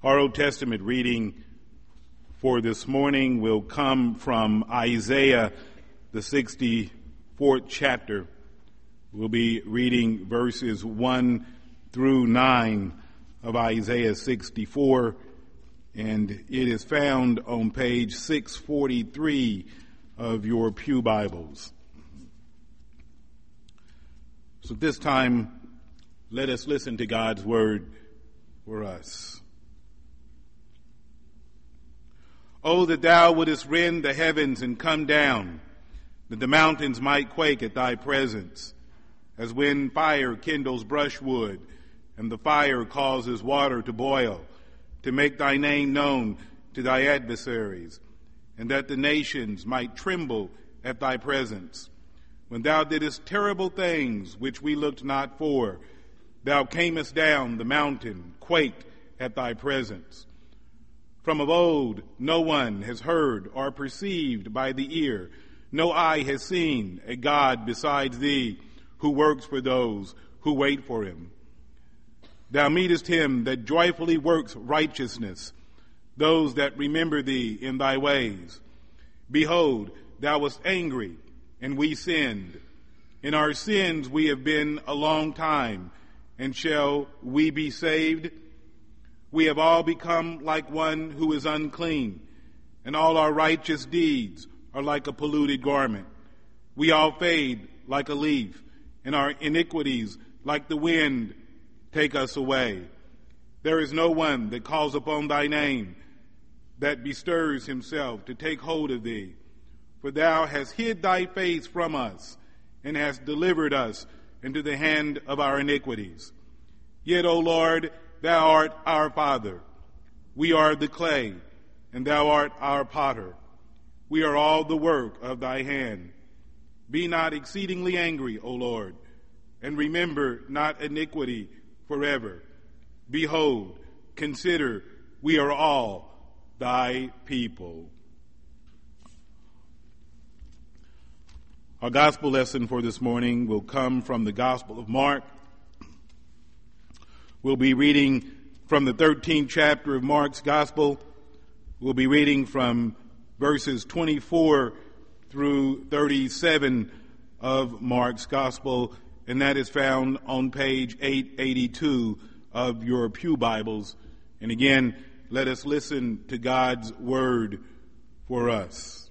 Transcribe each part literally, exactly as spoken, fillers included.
Our Old Testament reading for this morning will come from Isaiah, the sixty-fourth chapter. We'll be reading verses one through nine of Isaiah sixty-four, and it is found on page six forty-three of your pew Bibles. So this time, let us listen to God's word for us. Oh, that thou wouldest rend the heavens and come down, that the mountains might quake at thy presence, as when fire kindles brushwood, and the fire causes water to boil, to make thy name known to thy adversaries, and that the nations might tremble at thy presence. When thou didst terrible things which we looked not for, thou camest down the mountain, quaked at thy presence. From of old no one has heard or perceived by the ear, no eye has seen a God besides thee, who works for those who wait for him. Thou meetest him that joyfully works righteousness, those that remember thee in thy ways. Behold, thou wast angry, and we sinned. In our sins we have been a long time, and shall we be saved? We have all become like one who is unclean, and all our righteous deeds are like a polluted garment. We all fade like a leaf, and our iniquities, like the wind, take us away. There is no one that calls upon thy name, that bestirs himself to take hold of thee. For thou hast hid thy face from us, and hast delivered us into the hand of our iniquities. Yet, O Lord, thou art our Father. We are the clay, and thou art our potter. We are all the work of thy hand. Be not exceedingly angry, O Lord, and remember not iniquity forever. Behold, consider, we are all thy people. Our gospel lesson for this morning will come from the Gospel of Mark. We'll be reading from the thirteenth chapter of Mark's Gospel. We'll be reading from verses twenty-four through thirty-seven of Mark's Gospel, and that is found on page eight eighty-two of your pew Bibles. And again, let us listen to God's word for us.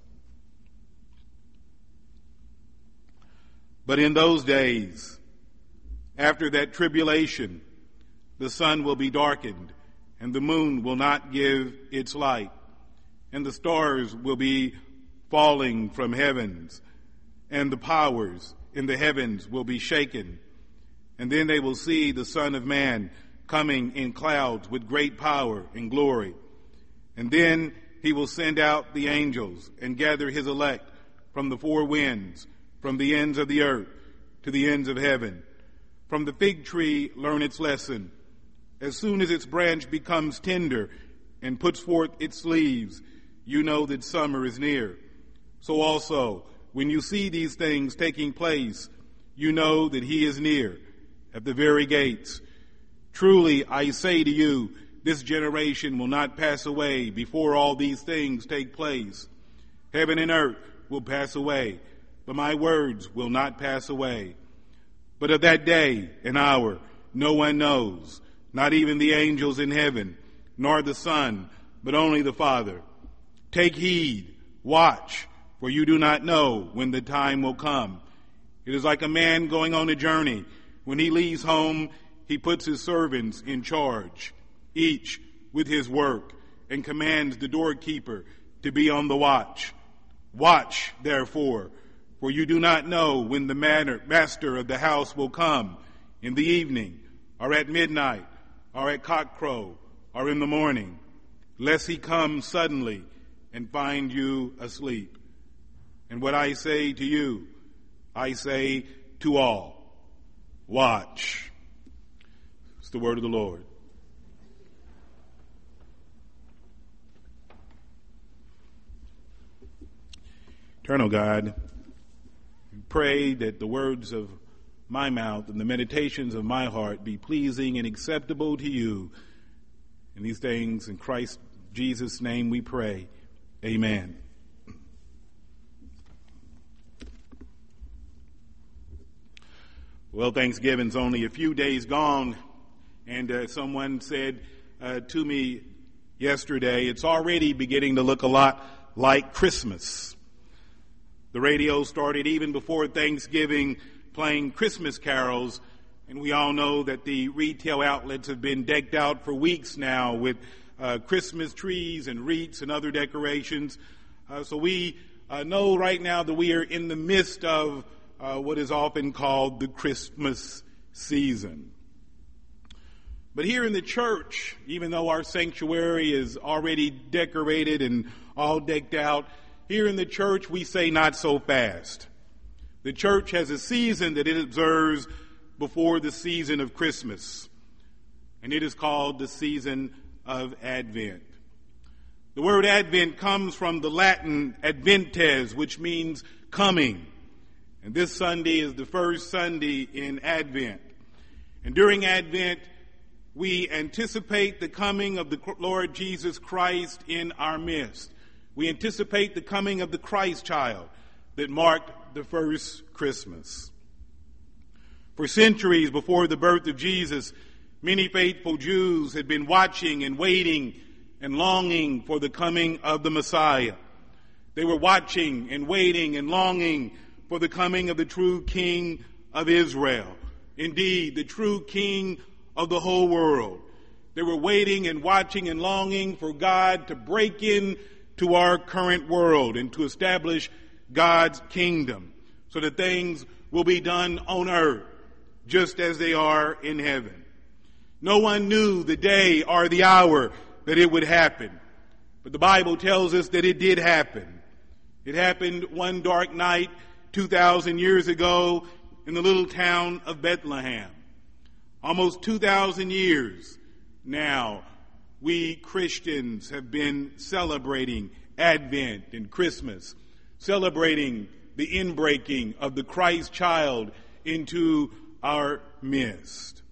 But in those days, after that tribulation, the sun will be darkened, and the moon will not give its light, and the stars will be falling from heavens, and the powers in the heavens will be shaken. And then they will see the Son of Man coming in clouds with great power and glory. And then he will send out the angels and gather his elect from the four winds, from the ends of the earth to the ends of heaven. From the fig tree learn its lesson. As soon as its branch becomes tender and puts forth its leaves, you know that summer is near. So also, when you see these things taking place, you know that he is near, at the very gates. Truly, I say to you, this generation will not pass away before all these things take place. Heaven and earth will pass away, but my words will not pass away. But of that day and hour no one knows, not even the angels in heaven, nor the Son, but only the Father. Take heed, watch, for you do not know when the time will come. It is like a man going on a journey. When he leaves home, he puts his servants in charge, each with his work, and commands the doorkeeper to be on the watch. Watch, therefore, for you do not know when the master of the house will come, in the evening, or at midnight, or at cockcrow, or in the morning, lest he come suddenly and find you asleep. And what I say to you, I say to all, watch. It's the word of the Lord. Eternal God, we pray that the words of my mouth and the meditations of my heart be pleasing and acceptable to you, And these things in Christ Jesus' name we pray. Amen. Well, Thanksgiving's only a few days gone, and uh, someone said uh, to me yesterday, it's already beginning to look a lot like Christmas. The radio started even before Thanksgiving playing Christmas carols, and we all know that the retail outlets have been decked out for weeks now with uh, Christmas trees and wreaths and other decorations. Uh, so we uh, know right now that we are in the midst of uh, what is often called the Christmas season. But here in the church, even though our sanctuary is already decorated and all decked out, here in the church we say not so fast. The church has a season that it observes before the season of Christmas, and it is called the season of Advent. The word Advent comes from the Latin adventes, which means coming. And this Sunday is the first Sunday in Advent. And during Advent, we anticipate the coming of the Lord Jesus Christ in our midst. We anticipate the coming of the Christ child that marked the first Christmas. For centuries before the birth of Jesus, many faithful Jews had been watching and waiting and longing for the coming of the Messiah. They were watching and waiting and longing for the coming of the true King of Israel. Indeed, the true King of the whole world. They were waiting and watching and longing for God to break in to our current world and to establish God's kingdom so that things will be done on earth just as they are in heaven. No one knew the day or the hour that it would happen, but the Bible tells us that it did happen. It happened one dark night two thousand years ago in the little town of Bethlehem. Almost two thousand years now, we Christians have been celebrating Advent and Christmas, celebrating the inbreaking of the Christ child into our midst.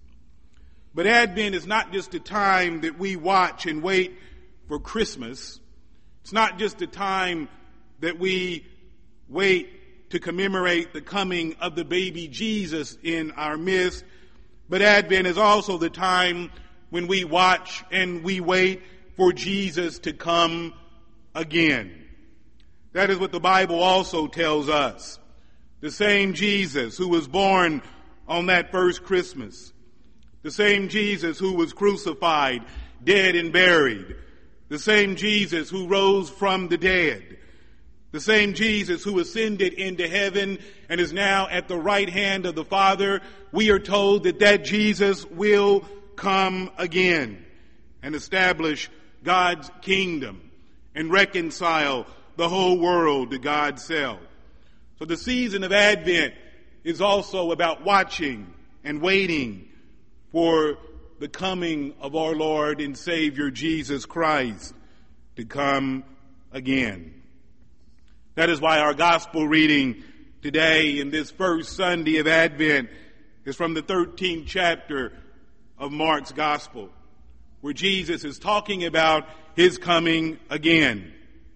But Advent is not just a time that we watch and wait for Christmas. It's not just a time that we wait to commemorate the coming of the baby Jesus in our midst. But Advent is also the time when we watch and we wait for Jesus to come again. That is what the Bible also tells us. The same Jesus who was born on that first Christmas, the same Jesus who was crucified, dead and buried, the same Jesus who rose from the dead, the same Jesus who ascended into heaven and is now at the right hand of the Father, we are told that that Jesus will come again and establish God's kingdom and reconcile the whole world to God's self. So the season of Advent is also about watching and waiting for the coming of our Lord and Savior Jesus Christ to come again. That is why our gospel reading today in this first Sunday of Advent is from the thirteenth chapter of Mark's gospel, where Jesus is talking about his coming again.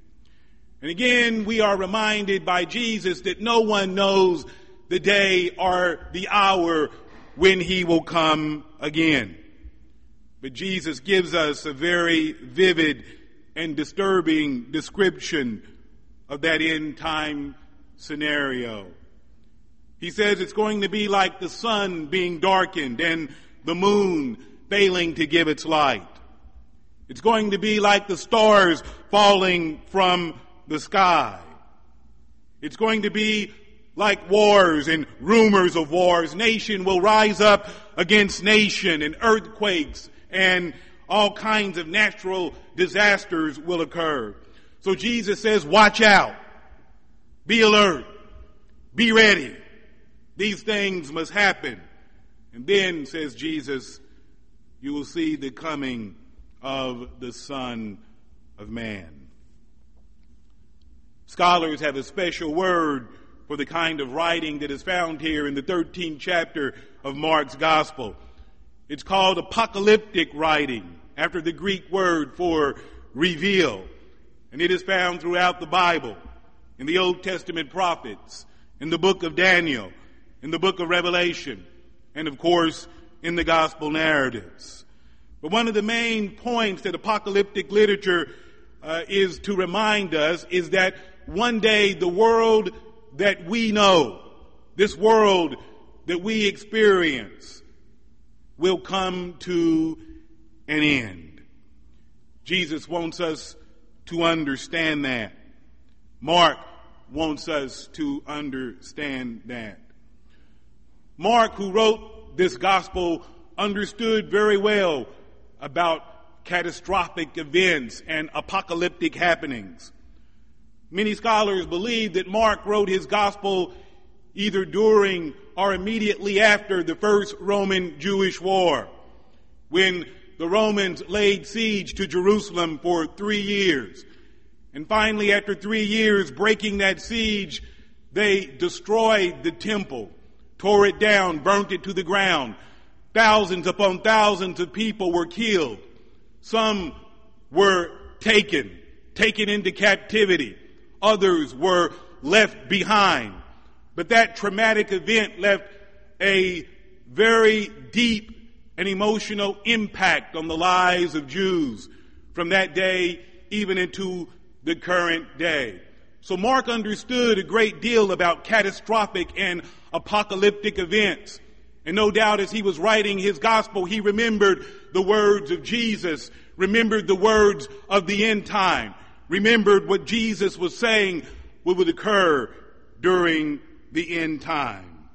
And again, we are reminded by Jesus that no one knows the day or the hour when he will come again. But Jesus gives us a very vivid and disturbing description of that end time scenario. He says it's going to be like the sun being darkened and the moon failing to give its light. It's going to be like the stars falling from the sky. It's going to be like wars and rumors of wars. Nation will rise up against nation, and earthquakes and all kinds of natural disasters will occur. So Jesus says, watch out, be alert, be ready. These things must happen. And then, says Jesus, you will see the coming of the Son of Man. Scholars have a special word for the kind of writing that is found here in the thirteenth chapter of Mark's Gospel. It's called apocalyptic writing. after the Greek word for reveal. And it is found throughout the Bible, in the Old Testament prophets, in the book of Daniel, in the book of Revelation, and of course, in the gospel narratives. But one of the main points that apocalyptic literature uh, is to remind us is that one day the world that we know, this world that we experience, will come to an end. Jesus wants us to understand that. Mark wants us to understand that. Mark, who wrote this gospel, understood very well about catastrophic events and apocalyptic happenings. Many scholars believe that Mark wrote his gospel either during or immediately after the First Roman-Jewish War, when the Romans laid siege to Jerusalem for three years. And finally, after three years breaking that siege, they destroyed the temple, tore it down, burnt it to the ground. Thousands upon thousands of people were killed. Some were taken, taken into captivity. Others were left behind. But that traumatic event left a very deep and emotional impact on the lives of Jews from that day even into the current day. So Mark understood a great deal about catastrophic and apocalyptic events. And no doubt as he was writing his gospel, he remembered the words of Jesus, remembered the words of the end time, remembered what Jesus was saying would occur during the end time.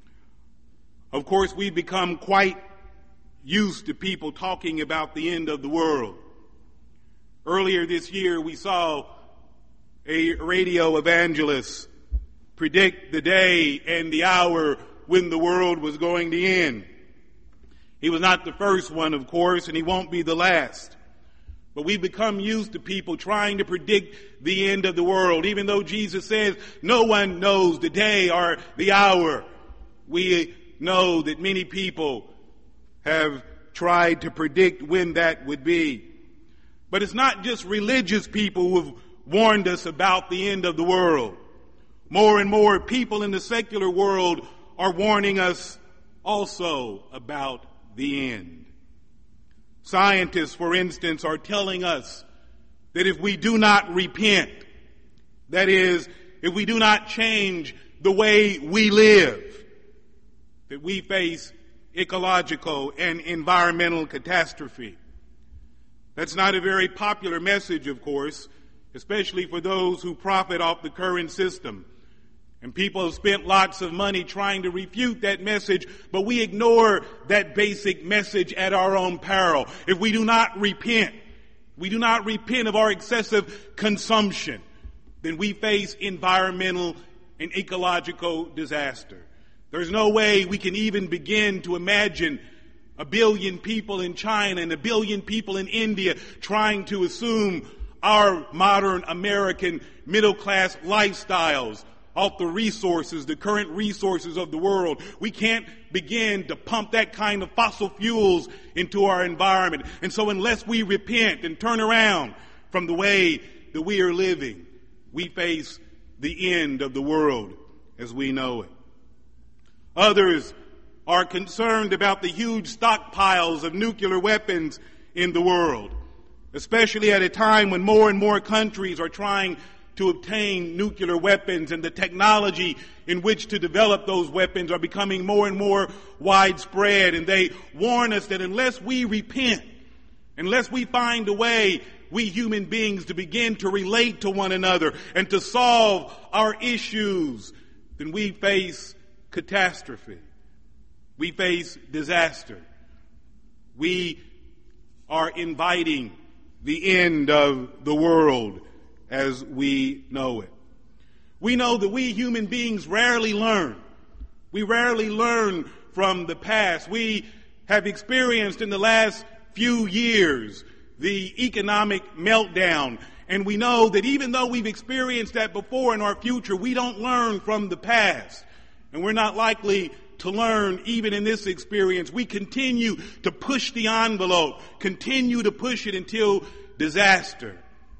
Of course, we've become quite used to people talking about the end of the world. Earlier this year, we saw a radio evangelist predict the day and the hour when the world was going to end. He was not the first one, of course, and he won't be the last. But we've become used to people trying to predict the end of the world, even though Jesus says no one knows the day or the hour. We know that many people have tried to predict when that would be. But it's not just religious people who have warned us about the end of the world. More and more people in the secular world are warning us also about the end. Scientists, for instance, are telling us that if we do not repent, that is, if we do not change the way we live, that we face ecological and environmental catastrophe. That's not a very popular message, of course, especially for those who profit off the current system. And people have spent lots of money trying to refute that message, but we ignore that basic message at our own peril. If we do not repent, we do not repent of our excessive consumption, then we face environmental and ecological disaster. There's no way we can even begin to imagine a billion people in China and a billion people in India trying to assume our modern American middle-class lifestyles off the resources, the current resources of the world. We can't begin to pump that kind of fossil fuels into our environment. And so unless we repent and turn around from the way that we are living, we face the end of the world as we know it. Others are concerned about the huge stockpiles of nuclear weapons in the world, especially at a time when more and more countries are trying to obtain nuclear weapons, and the technology in which to develop those weapons are becoming more and more widespread. And they warn us that unless we repent, unless we find a way, we human beings, to begin to relate to one another and to solve our issues, then we face catastrophe. We face disaster. We are inviting the end of the world as we know it. We know that we human beings rarely learn. We rarely learn from the past. We have experienced in the last few years the economic meltdown, and we know that even though we've experienced that before in our future, we don't learn from the past, and we're not likely to learn even in this experience. We continue to push the envelope, continue to push it until disaster.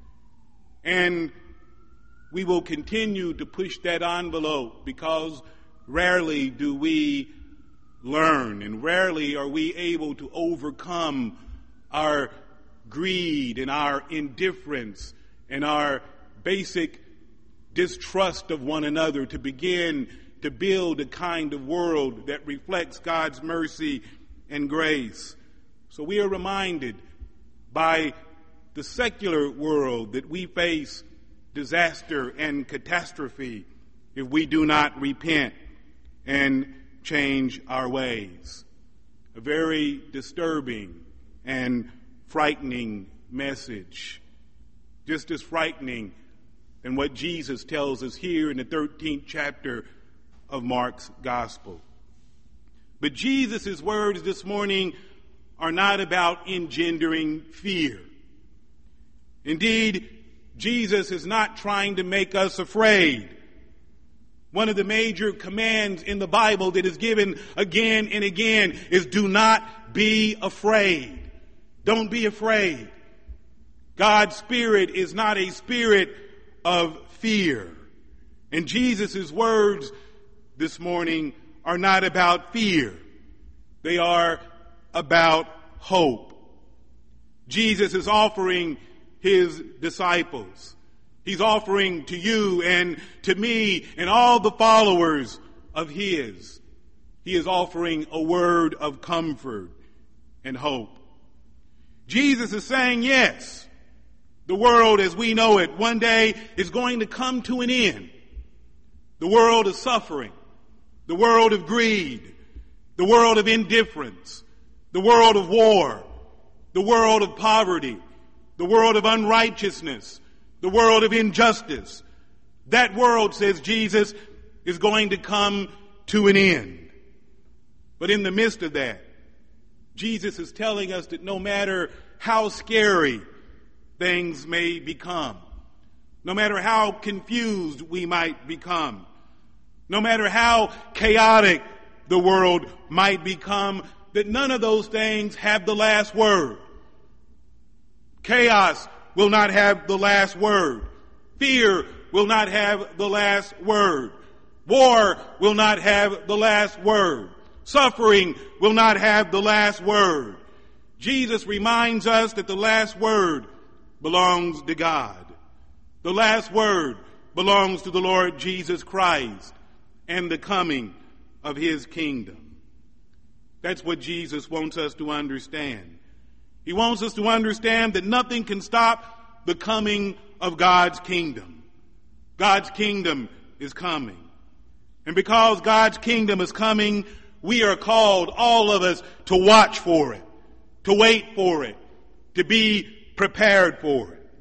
And we will continue to push that envelope because rarely do we learn and rarely are we able to overcome our greed and our indifference and our basic distrust of one another to begin to build a kind of world that reflects God's mercy and grace. So we are reminded by the secular world that we face disaster and catastrophe if we do not repent and change our ways. A very disturbing and frightening message. Just as frightening than what Jesus tells us here in the thirteenth chapter of Mark's Gospel. But Jesus' words this morning are not about engendering fear. Indeed, Jesus is not trying to make us afraid. One of the major commands in the Bible that is given again and again is do not be afraid. Don't be afraid. God's Spirit is not a spirit of fear. And Jesus' words this morning are not about fear. They are about hope. Jesus is offering his disciples. He's offering to you and to me and all the followers of his. He is offering a word of comfort and hope. Jesus is saying, yes, the world as we know it one day is going to come to an end. The world of suffering, the world of greed, the world of indifference, the world of war, the world of poverty, the world of unrighteousness, the world of injustice. That world, says Jesus, is going to come to an end. But in the midst of that, Jesus is telling us that no matter how scary things may become, no matter how confused we might become, no matter how chaotic the world might become, that none of those things have the last word. Chaos will not have the last word. Fear will not have the last word. War will not have the last word. Suffering will not have the last word. Jesus reminds us that the last word belongs to God. The last word belongs to the Lord Jesus Christ and the coming of his kingdom. That's what Jesus wants us to understand. He wants us to understand that nothing can stop the coming of God's kingdom. God's kingdom is coming. And because God's kingdom is coming, we are called, all of us, to watch for it, to wait for it, to be prepared for it.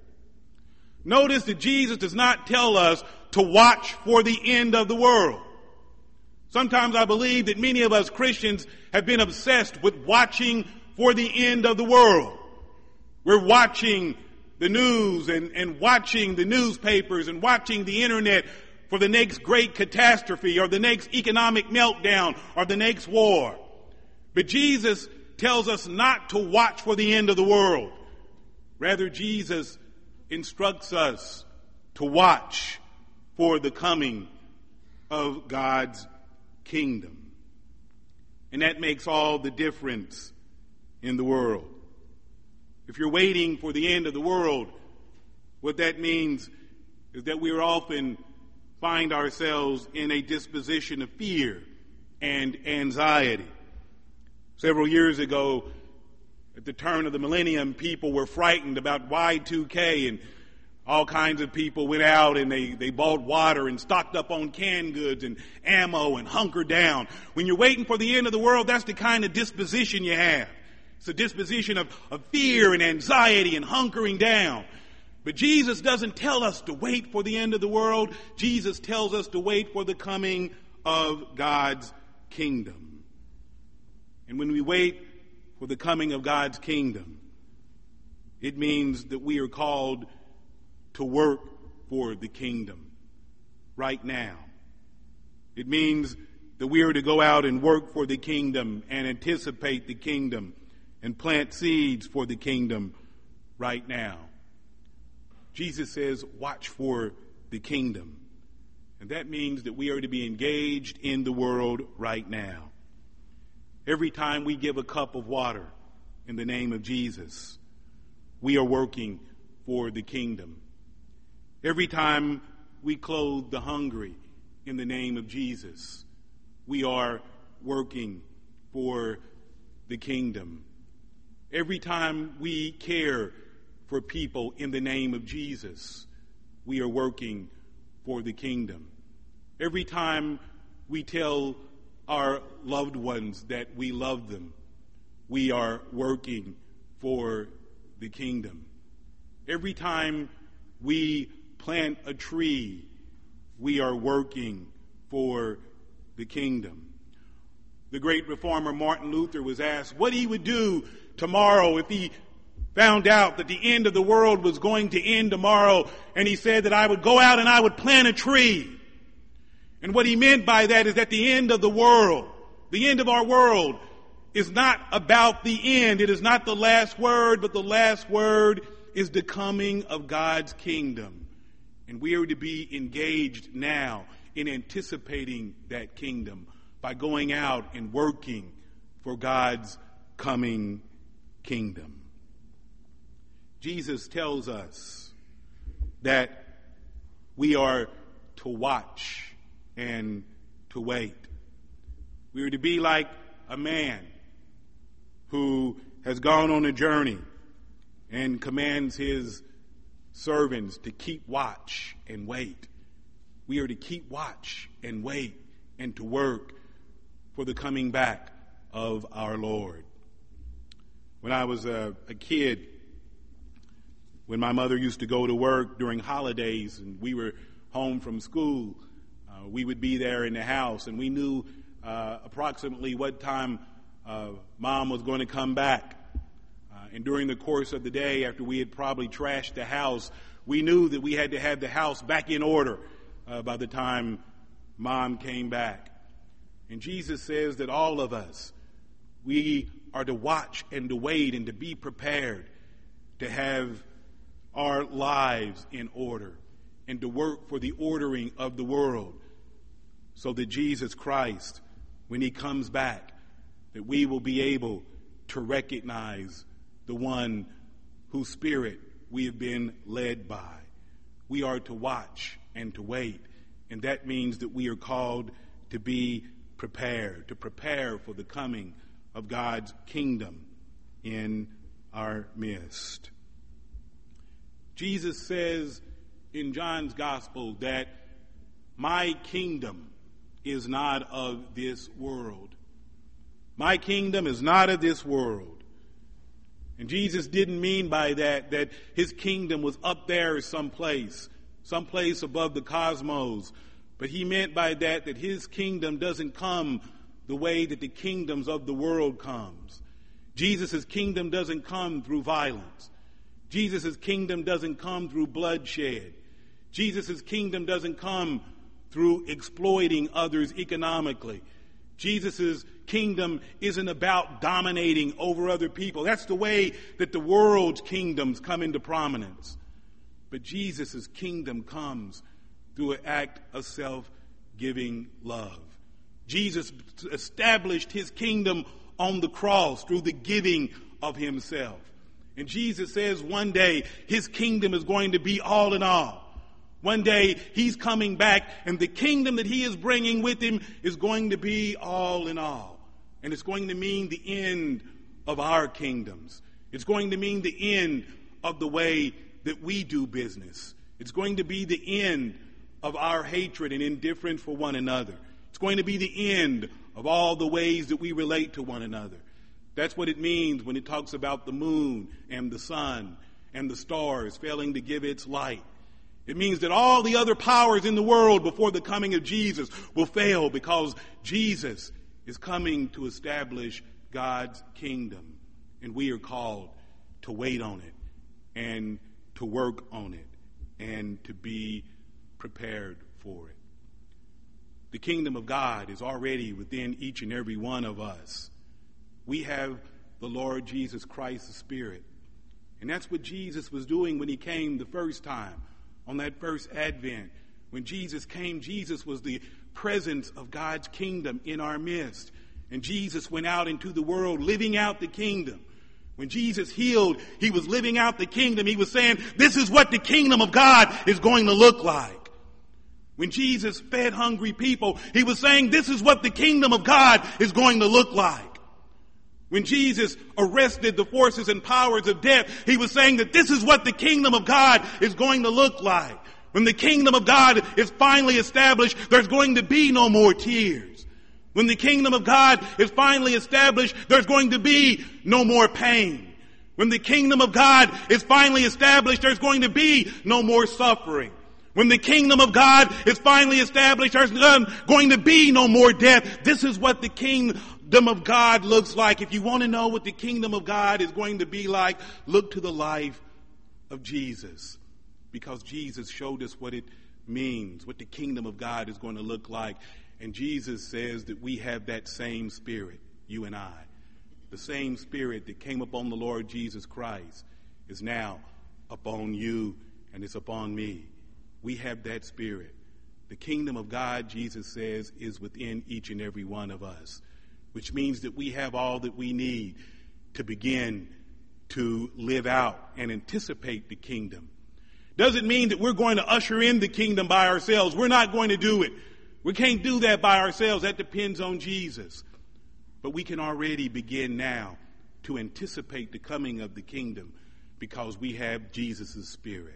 Notice that Jesus does not tell us to watch for the end of the world. Sometimes I believe that many of us Christians have been obsessed with watching for the end of the world. We're watching the news and, and watching the newspapers and watching the internet for the next great catastrophe or the next economic meltdown or the next war. But Jesus tells us not to watch for the end of the world. Rather, Jesus instructs us to watch for the coming of God's kingdom. And that makes all the difference in the world. If you're waiting for the end of the world, what that means is that we often find ourselves in a disposition of fear and anxiety. Several years ago, at the turn of the millennium, people were frightened about Y two K, and all kinds of people went out and they, they bought water and stocked up on canned goods and ammo and hunkered down. When you're waiting for the end of the world, that's the kind of disposition you have. It's a disposition of, of fear and anxiety and hunkering down. But Jesus doesn't tell us to wait for the end of the world. Jesus tells us to wait for the coming of God's kingdom. And when we wait for the coming of God's kingdom, it means that we are called to work for the kingdom right now. It means that we are to go out and work for the kingdom and anticipate the kingdom and plant seeds for the kingdom right now. Jesus says, watch for the kingdom. And that means that we are to be engaged in the world right now. Every time we give a cup of water in the name of Jesus, we are working for the kingdom. Every time we clothe the hungry in the name of Jesus, we are working for the kingdom. Every time we care for people in the name of Jesus, we are working for the kingdom. Every time we tell our loved ones that we love them, we are working for the kingdom. Every time we plant a tree, we are working for the kingdom. The great reformer Martin Luther was asked what he would do tomorrow if he found out that the end of the world was going to end tomorrow, and he said that I would go out and I would plant a tree. And what he meant by that is that the end of the world, the end of our world, is not about the end. It is not the last word, but the last word is the coming of God's kingdom. And we are to be engaged now in anticipating that kingdom by going out and working for God's coming kingdom. Jesus tells us that we are to watch and to wait. We are to be like a man who has gone on a journey and commands his servants to keep watch and wait. We are to keep watch and wait and to work for the coming back of our Lord. When I was a, a kid, when my mother used to go to work during holidays and we were home from school, uh, we would be there in the house, and we knew uh, approximately what time uh, Mom was going to come back. Uh, and during the course of the day, after we had probably trashed the house, we knew that we had to have the house back in order uh, by the time Mom came back. And Jesus says that all of us, we are to watch and to wait and to be prepared to have our lives in order and to work for the ordering of the world, so that Jesus Christ, when he comes back, that we will be able to recognize the one whose spirit we have been led by. We are to watch and to wait, and that means that we are called to be prepared, to prepare for the coming of God's kingdom in our midst. Jesus says in John's gospel that my kingdom is not of this world. My kingdom is not of this world. And Jesus didn't mean by that that his kingdom was up there someplace, someplace above the cosmos. But he meant by that that his kingdom doesn't come the way that the kingdoms of the world comes. Jesus' kingdom doesn't come through violence. Jesus' kingdom doesn't come through bloodshed. Jesus' kingdom doesn't come through exploiting others economically. Jesus' kingdom isn't about dominating over other people. That's the way that the world's kingdoms come into prominence. But Jesus' kingdom comes through an act of self-giving love. Jesus established his kingdom on the cross through the giving of himself. And Jesus says one day his kingdom is going to be all in all. One day he's coming back, and the kingdom that he is bringing with him is going to be all in all. And it's going to mean the end of our kingdoms. It's going to mean the end of the way that we do business. It's going to be the end of our hatred and indifference for one another. It's going to be the end of all the ways that we relate to one another. That's what it means when it talks about the moon and the sun and the stars failing to give its light. It means that all the other powers in the world before the coming of Jesus will fail, because Jesus is coming to establish God's kingdom. And we are called to wait on it and to work on it and to be prepared for it. The kingdom of God is already within each and every one of us. We have the Lord Jesus Christ, the Spirit. And that's what Jesus was doing when he came the first time, on that first Advent. When Jesus came, Jesus was the presence of God's kingdom in our midst. And Jesus went out into the world living out the kingdom. When Jesus healed, he was living out the kingdom. He was saying, this is what the kingdom of God is going to look like. When Jesus fed hungry people, he was saying, this is what the kingdom of God is going to look like. When Jesus arrested the forces and powers of death, he was saying that this is what the kingdom of God is going to look like. When the kingdom of God is finally established, there's going to be no more tears. When the kingdom of God is finally established, there's going to be no more pain. When the kingdom of God is finally established, there's going to be no more suffering. When the kingdom of God is finally established, there's going to be no more death. This is what the kingdom of God looks like. If you want to know what the kingdom of God is going to be like, look to the life of Jesus. Because Jesus showed us what it means, what the kingdom of God is going to look like. And Jesus says that we have that same spirit, you and I. The same spirit that came upon the Lord Jesus Christ is now upon you and it's upon me. We have that spirit. The kingdom of God, Jesus says, is within each and every one of us, which means that we have all that we need to begin to live out and anticipate the kingdom. Doesn't mean that we're going to usher in the kingdom by ourselves. We're not going to do it. We can't do that by ourselves. That depends on Jesus. But we can already begin now to anticipate the coming of the kingdom because we have Jesus' Spirit.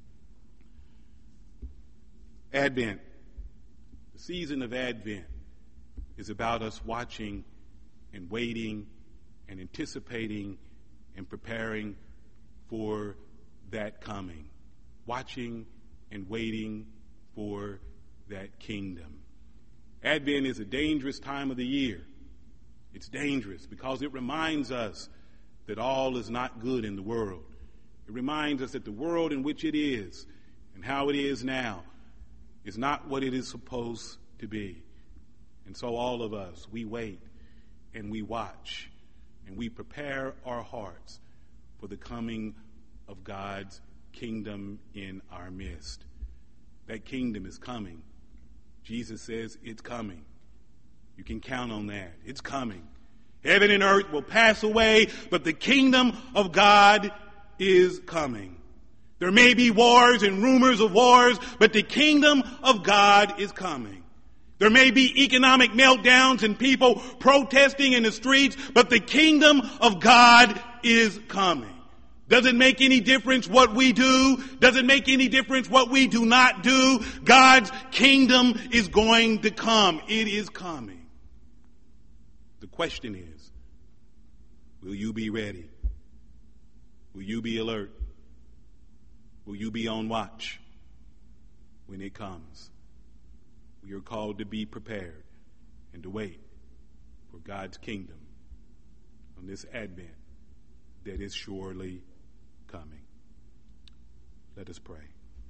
Advent, the season of Advent, is about us watching and waiting and anticipating and preparing for that coming. Watching and waiting for that kingdom. Advent is a dangerous time of the year. It's dangerous because it reminds us that all is not good in the world. It reminds us that the world in which it is and how it is now is not what it is supposed to be. And so all of us, we wait and we watch and we prepare our hearts for the coming of God's kingdom in our midst. That kingdom is coming. Jesus says it's coming. You can count on that. It's coming. Heaven and earth will pass away, but the kingdom of God is coming. There may be wars and rumors of wars, but the kingdom of God is coming. There may be economic meltdowns and people protesting in the streets, but the kingdom of God is coming. Doesn't make any difference what we do. Doesn't make any difference what we do not do. God's kingdom is going to come. It is coming. The question is, will you be ready? Will you be alert? Will you be on watch when it comes? We are called to be prepared and to wait for God's kingdom on this Advent that is surely coming. Let us pray.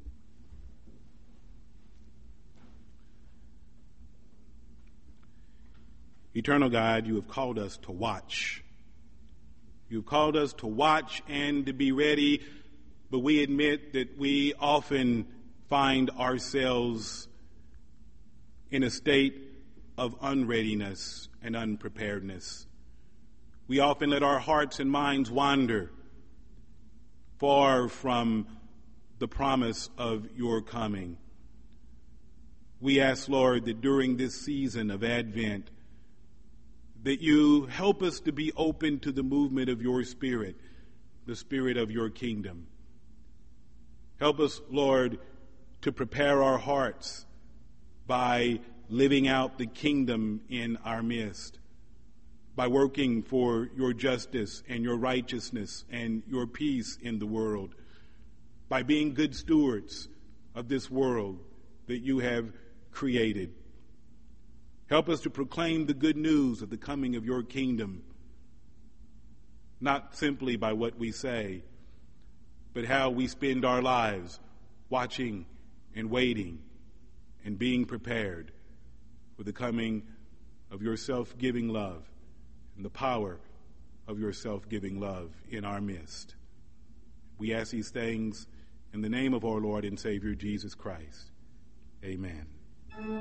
Eternal God, you have called us to watch. You've called us to watch and to be ready, but we admit that we often find ourselves in a state of unreadiness and unpreparedness. We often let our hearts and minds wander far from the promise of your coming. We ask, Lord, that during this season of Advent, that you help us to be open to the movement of your Spirit, the Spirit of your kingdom. Help us, Lord, to prepare our hearts by living out the kingdom in our midst, by working for your justice and your righteousness and your peace in the world, by being good stewards of this world that you have created. Help us to proclaim the good news of the coming of your kingdom, not simply by what we say, but how we spend our lives watching and waiting and being prepared with the coming of your self-giving love and the power of your self-giving love in our midst. We ask these things in the name of our Lord and Savior Jesus Christ. Amen.